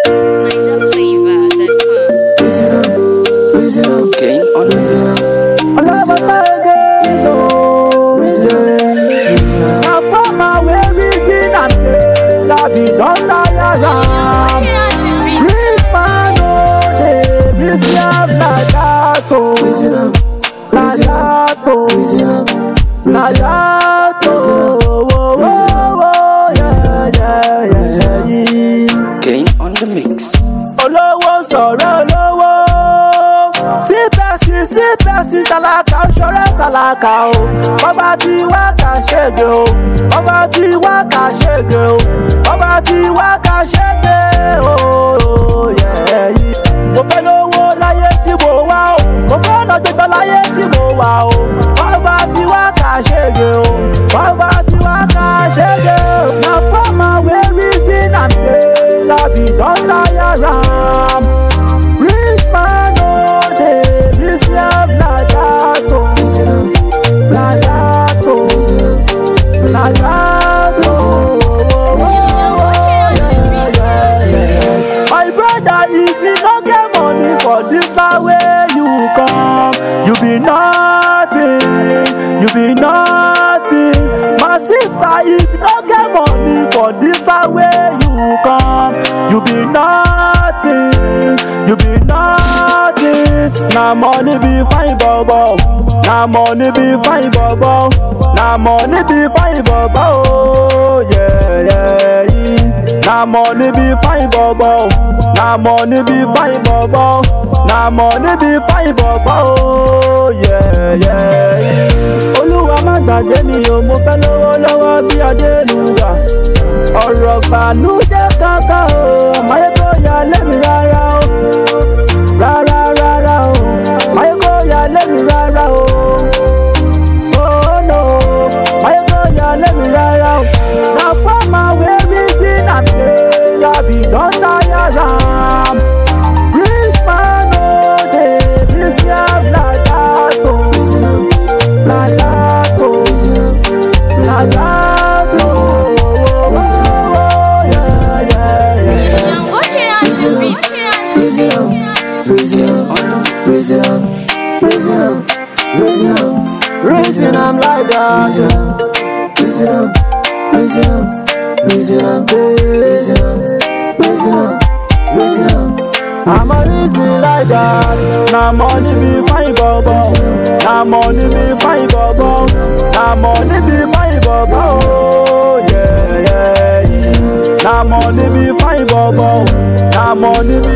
Kane on business. I love us again, so I put my way reason and say, love it, don't die around. Rich man, oh, they busy up like that, oh. Like that, oh. Like that, oh. Yeah. Kane on the mix. Olówó sọ̀rọ̀ olówó. Sípẹ́sì tálákà ṣọ̀rẹ́ tálákà o. Ọba tí wá kà ṣègè o. Ọba tí wá kà ṣègè o. Ọba tí wá kà ṣègè o. Mo fẹ́ lówó láyé tí mo wá o. Mo fẹ́ lọ gbẹgbẹ́ láyé tí mo wà o. Ọba tí wá kà ṣègè o. Ọba tí wá kà ṣègè o. Na for my way reason am say love it don tire am. Rich man no dey busy am like that o. Like that o. Like that o. My brother, if you no get money for this life where you come, you be nothing. You be nothing. My sister, if you no get money for this life where you come, you be nothing. You be nothing. Na money be fine bobo. Na money be fine bobo. Na money be fine bobo. Oh, yeah. Na money be fine bobo. Na money be fine bobo. Na money be fine bobo. Oh, yeah. Olúwa má gbàgbé mi o, mo fẹ́ lówó lọ́wọ́ bí Adéluga. Ọ̀rọ̀ bànújẹ́ kankan o, máyé kó yà lẹ́mi rárá o. Rárá o, máyé kó yà lẹ́mi rárá o. Oh no, máyé kó yà lẹ́mi rárá o. Na for my way reason am say love it don tire am. Rich man no dey busy am like that o. Like that o. Like that o. Raising up like that. Raising up. I'm a reason like that. Na money be fine bobo. Na money be fine bobo. Na money be fine bobo. Oh, yeah. Na money be fine bobo. Na money be